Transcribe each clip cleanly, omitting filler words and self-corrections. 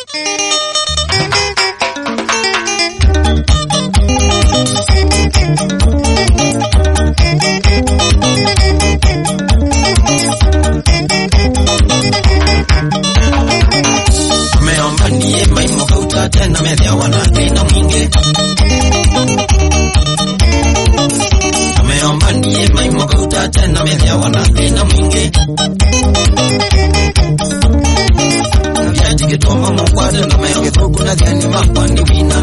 Tena media wana tena mwingi Ameomba ndiye maimoka utatena media wana tena mwingi Yaji kitoma mkwade na mayo kithuku na dhani makwani wina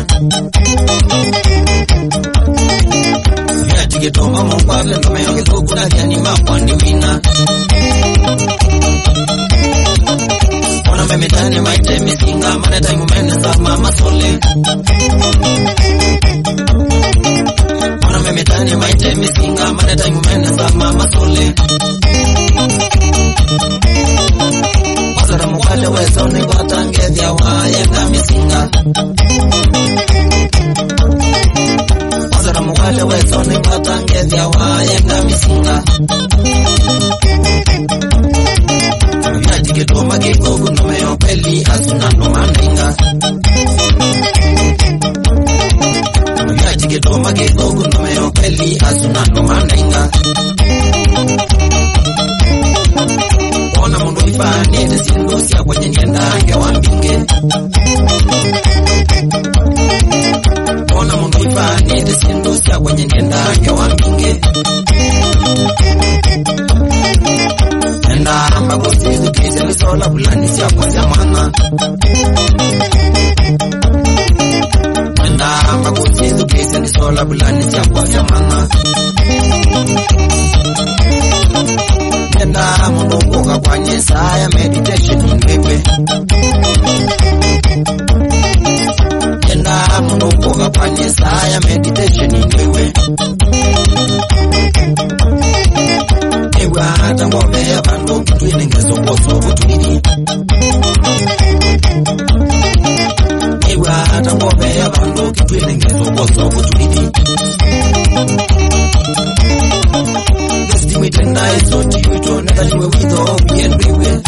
Yaji kitoma mkwade na mayo kithuku na dhani makwani wina Memetani maite misinga mana taimu mene za mama sole Mana memetani maite misinga mana taimu mene za mama sole Wasara mkwale weso ni watange dhia wayenga misinga Wasara mkwale weso ni watange dhia wayenga misinga Kitoma kikogu no meo peli asuna no mandinga Yaji kitoma kikogu no meo peli asuna no mandinga Ona mundu ifani desindusia kwenye nienda ange wambinge Ona mundu ifani desindusia kwenye nienda ange wambinge Nenda amba kusizu kise nisola bulani siya kwa zamana Nenda amba kusizu kise nisola bulani siya kwa zamana Nenda mundu kuka kwa nyesa ya meditation ingewe Nenda mundu kuka kwa nyesa ya meditation ingewe Ewa hata ngombe ya bando kitu inengezo koso kutulidi Ewa hata ngombe ya bando kitu inengezo koso kutulidi Gesti mitenda iso tiuto neta juwe wido bienriwe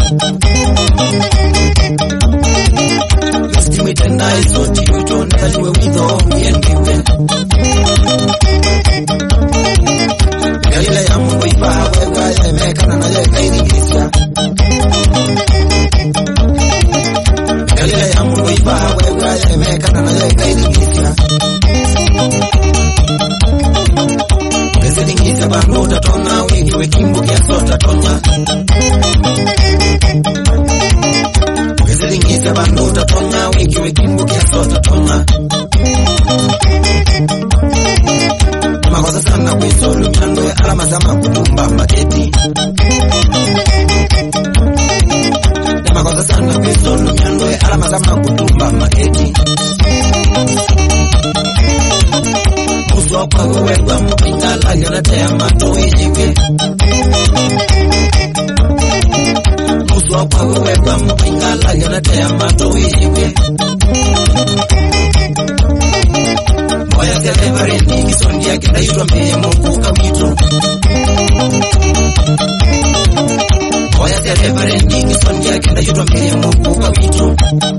Gesti mitenda iso tiuto neta juwe wido bienriwe Galile ya mungu ifaha wega ya emekana na ya ikairigisia Galile ya mungu ifaha wega ya emekana na ya ikairigisia Geziringisa bando utatona wiki wekimbu kiaso utatonya Geziringisa bando utatonya wiki wekimbu kiaso utatonya Makosa sana kuisolu mchandwe alama zama kutumba maketi Makosa sana kuisolu mchandwe alama zama kutumba maketi Musuwa kwa uwegwa mpingala yonatea mato ijiwe Musuwa kwa uwegwa mpingala yonatea mato ijiwe Moya sia reverendi kisondi ya kenda yutwa mbeye mungu kawito Moya sia reverendi kisondi ya kenda yutwa mbeye mungu kawito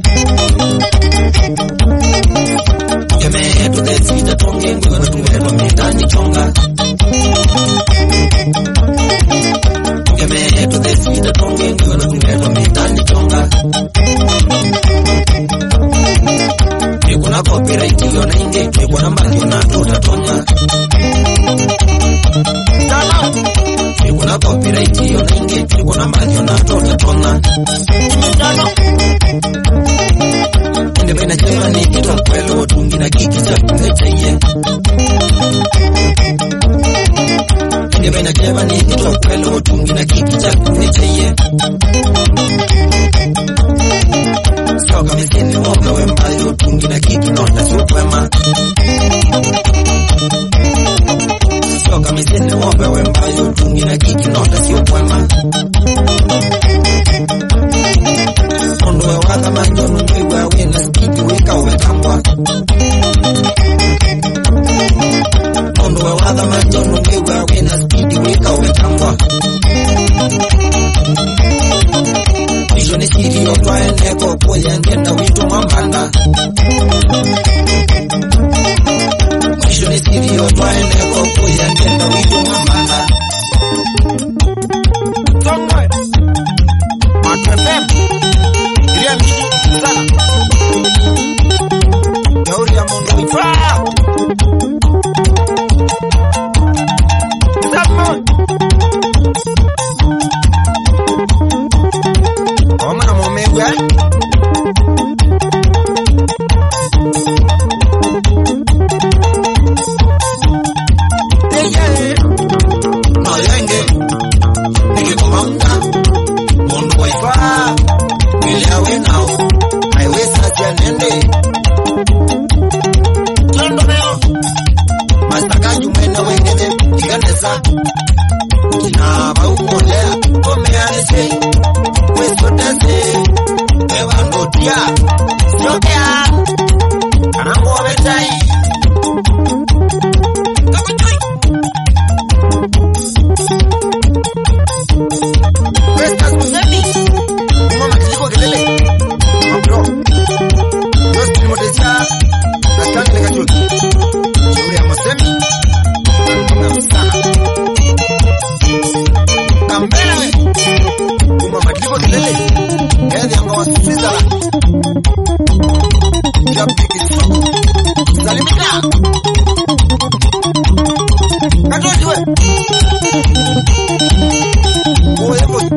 Yeme etu desita tonge ngwe tuweto mitani chonga Yeme etu desita tonge ngwe tuweto mitani chonga Kuna copyright hiyo na inge kuna mbali na tutatonya Kuna copyright hiyo na inge kuna mbali na tutatonya Ende bena chema ni kitu kwelo tungi na kiki cha kunechaye Ende bena chema ni kitu kwelo tungi na kiki cha kunechaye Soka misini woga wembayo tungi na kiki nota sukwema Soka misini woga wembayo tungi na kiki nota sukwema Ondo we waka manjono mwiwa wena spidi weka uwetambwa Ondo we waka manjono mwiwa wena spidi weka uwetambwa Nisho ni siri yotwa eneko poya ngenda wito mwambanda mwisho nisirio twaende kokuya ngendo witu mwambanda Tongwe Matwefem Iria mjiji sana Gauri ya mundu wifaa Samon Oma na mumewe Eye No yenge Nikikumanga Mundu wifaa Miliawe nao Aiwesa tia nende Tondo meo Mastakaju mwena wengene Ikanesa Kina baumolea Komeanese Wesotese Ewangotia Siokea Anambo wabetai Kakutui Westas Musemi Mama kiliko kelele Mabro Yosti limotesia Nakani leka chuki Shauri ya Musemi Mama sana Kambela we Mama kiliko kelele Hedhi anga wa Switzerland Japiki soko Salimika Katoji we Oye boy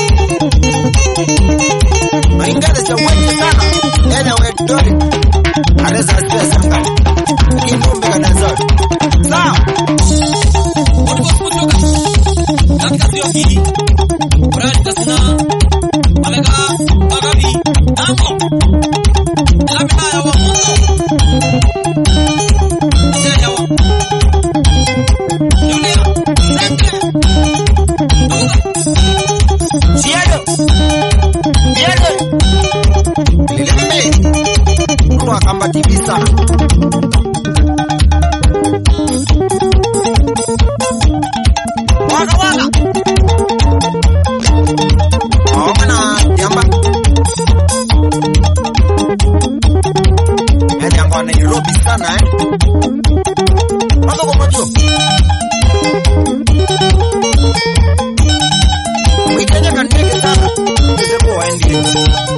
Maingade cha mwenye sana Ena we dori Areza asya sangani Kinombe kanazori Sao Watu kutoka Katika siyo hili Kurani kasina Alega Magabi Ango Elamina ya wa mungu Sile ya wa Julia Sente Nuka Siedo Siedo Lilembe Nua kamba TV sana Waka waka Omana Yamba Hedi yangu wa Nairobi sana Waka kumojo Mwikenya kaneke sana Kuzeko waendi